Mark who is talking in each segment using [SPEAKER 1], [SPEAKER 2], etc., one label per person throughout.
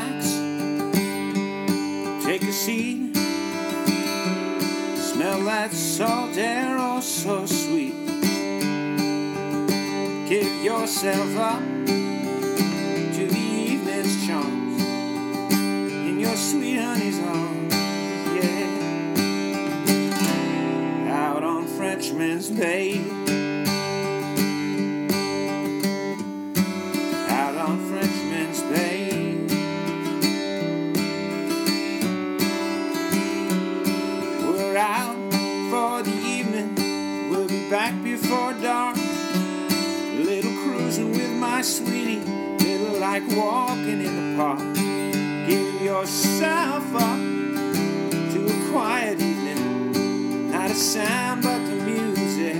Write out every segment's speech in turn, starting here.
[SPEAKER 1] relax, take a seat, smell that salt air, oh so sweet. Give yourself up to the evening's charms in your sweet honey's arms, yeah. Out on Frenchman's Bay, out on Frenchman's Bay. We're out for the evening, we'll be back before dark. Little cruising with my sweetie, little like walking in the park. Give yourself up to a quiet evening, not a sound but the music.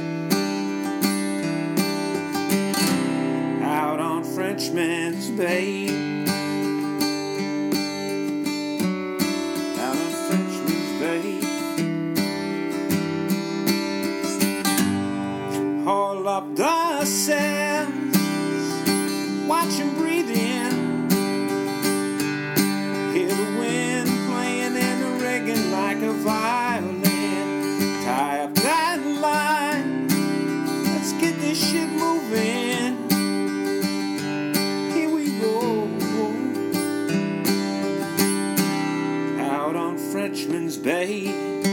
[SPEAKER 1] Out on Frenchman's Bay, out on Frenchman's Bay. Haul up the sails, watch him breathe in. Hear the wind playing in the rigging like a violin. Tie up that line, let's get this ship moving. Here we go, out on Frenchman's Bay.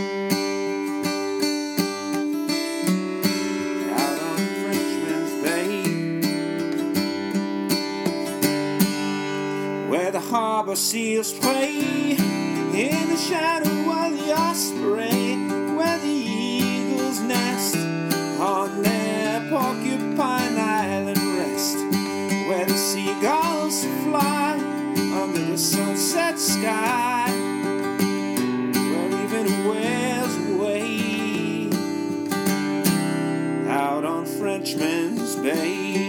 [SPEAKER 1] Where the harbor seals play in the shadow of the osprey, where the eagles nest on their porcupine island rest, where the seagulls fly under the sunset sky, where even whales wait out on Frenchman's Bay.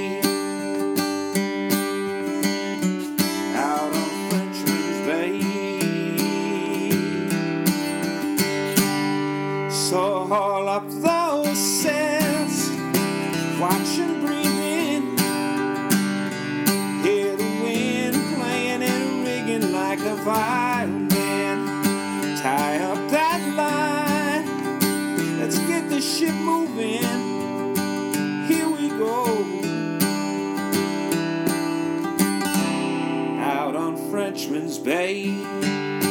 [SPEAKER 1] So haul up those sails, watch and breathe in. Hear the wind playing and rigging like a violin. Tie up that line, let's get the ship moving. Here we go, out on Frenchman's Bay.